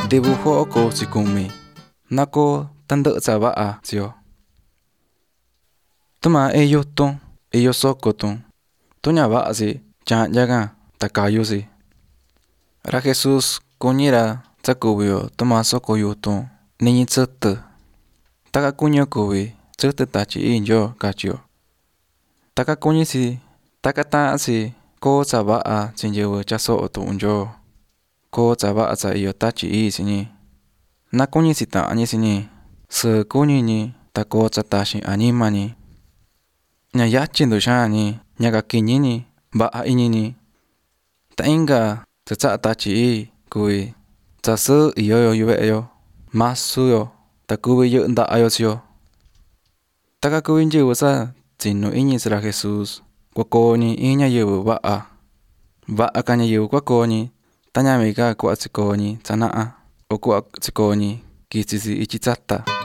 dibujo ko sikumi nako tandỡ cha va'a chio. Tuma iyo tu iyo soko tu ña va'a si cha'nya ka takayu si. Ra Jesus kuñi ra tsakuviyo tuma soko yutun niñi tsɨtɨ. Taka kuñu kuvi tsɨtɨ Tachi Ií Ndyoo kachio. Taka kuñi si taka ta'an si koo tsa va'a chi nyɨvɨ chaso'o tu'un Ndyoo. Koo tsa va'a tsa iyo Tachi Ií siñi. Na kuñi si ta'an ñi siñi sɨɨ kuñi ñi ta koo tsa taxin añima ñi. Ña yachi ndu xaan ñi ña kakiñi ñi va'a iñi ñi. Ta inka tsa tsa'a Tachi Ií kuvi tsa sɨɨ iyóyo yuve'eyo, masuyo ta kuvi yɨ'ɨ nda'ayo chio. Taka kuvi nyɨvɨ tsa tsinu iñi chi ra Jesus kua koo ñi in ñayɨvɨ va'a. Va'a ka ñayɨvɨ kua koo ñi ta ñami ka ku'a tsikoo ñi tsa na'a o ku'a tsikoo ñi kitsi si ityi tsata.